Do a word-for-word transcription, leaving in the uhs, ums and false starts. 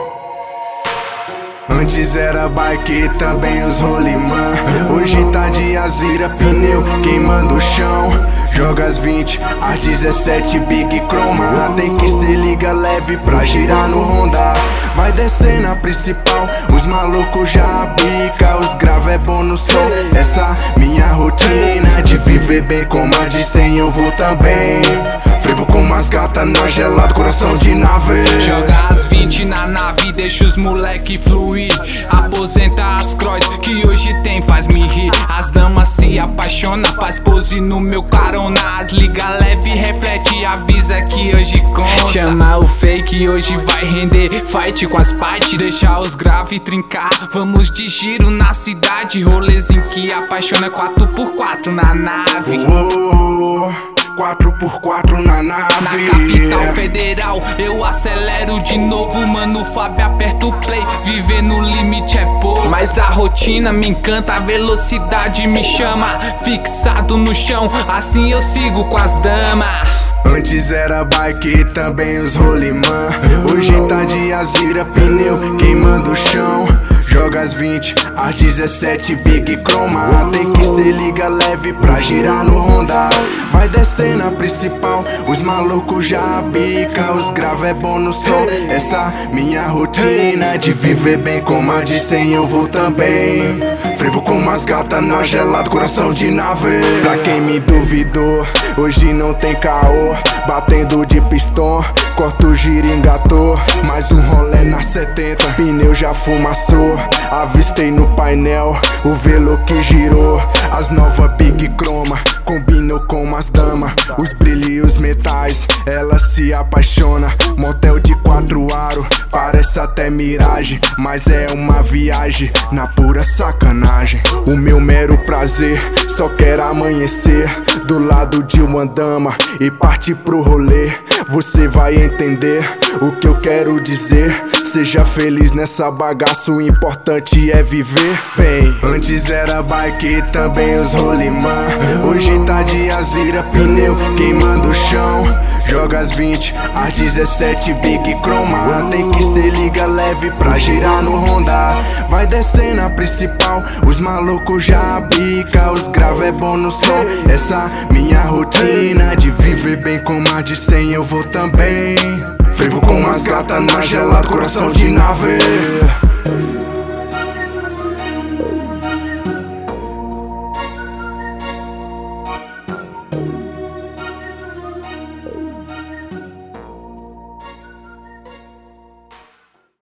Antes era bike, também os rolimã. Hoje tá de azira, pneu queimando o chão. Joga as vinte, as dezessete, big croma. Tem que se liga leve pra girar no Honda. Vai descer na principal, os malucos já bica. Os grave é bom no som, essa minha rotina. De viver bem com mais de cem eu vou também. Frevo com umas gatas na gelado, coração de nave. Joga as vinte na nave, deixa os moleque fluir. Aposenta as cross que hoje tem, faz me rir. As damas se apaixonam, faz pose no meu carona. As liga leve, reflete, avisa que hoje consta. Chama o fake, hoje vai render fight com as partes. Deixa os grave trincar, vamos de giro na cidade. Rolezinho que apaixona, quatro por quatro na nave. Oh, quatro por quatro na nave. Na capital federal, eu acelero de novo, mano. Fábio aperta o play, viver no limite é pouco. Mas a rotina me encanta, a velocidade me chama. Fixado no chão, assim eu sigo com as damas. Antes era bike, também os rolimã. Hoje tá de azira, pneu queimando o chão. Joga as vinte, as dezessete, big croma. Tem que se liga leve pra girar no Honda. Vai descer na principal, os malucos já bica. Os grave é bom no som, essa minha rotina. De viver bem com mais de cem eu vou também. Frevo com umas gatas na gelado, coração de nave. Pra quem me duvidou, hoje não tem caô. Batendo de pistão, corto o giro, engatou. Mais um rolê na setenta, pneu já fumaçou. Avistei no painel o velo que girou. As novas big croma combinou com as damas. Os brilhos e os metais, ela se apaixona. Motel de quatro aro, parece até miragem. Mas é uma viagem na pura sacanagem. O meu mero prazer, só quero amanhecer do lado de uma dama e partir pro rolê. Você vai entender o que eu quero dizer. Seja feliz nessa bagaça, o importante é viver bem. Antes era bike, também os rolimã. Hoje tá de azira, pneu queimando o chão. Joga as vinte, as dezessete, big croma. Tem que se liga leve pra girar no Honda. Vai descer na principal, os malucos já bica. Os grave é bom no som, essa minha rotina. De viver bem com mais de cem eu vou também. Frevo com umas gatas na gelado, coração de nave.